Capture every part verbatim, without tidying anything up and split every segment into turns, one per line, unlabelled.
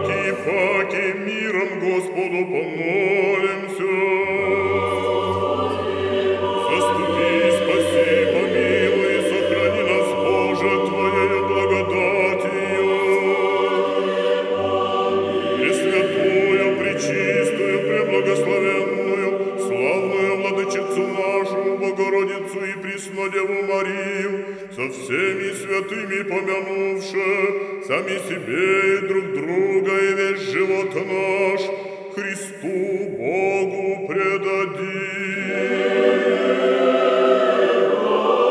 Аки-факи, миром Господу помолимся. Заступи, спаси, помилуй, сохрани нас, Боже, Твоею благодатью. Пресвятую, пречистую, преблагословенную, славную Владычицу нашу, Богородицу и Преснодеву Марию, со всеми святыми помянувши, сами себе и друг друга, и весь живот наш Христу Богу предадим.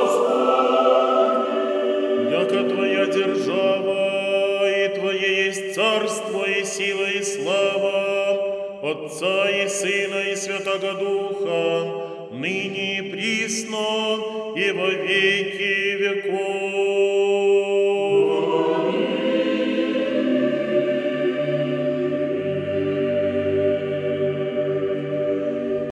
Яко Твоя держава, и Твое есть царство, и сила, и слава, Отца и Сына, и Святого Духа, ныне и присно, и во веки веков.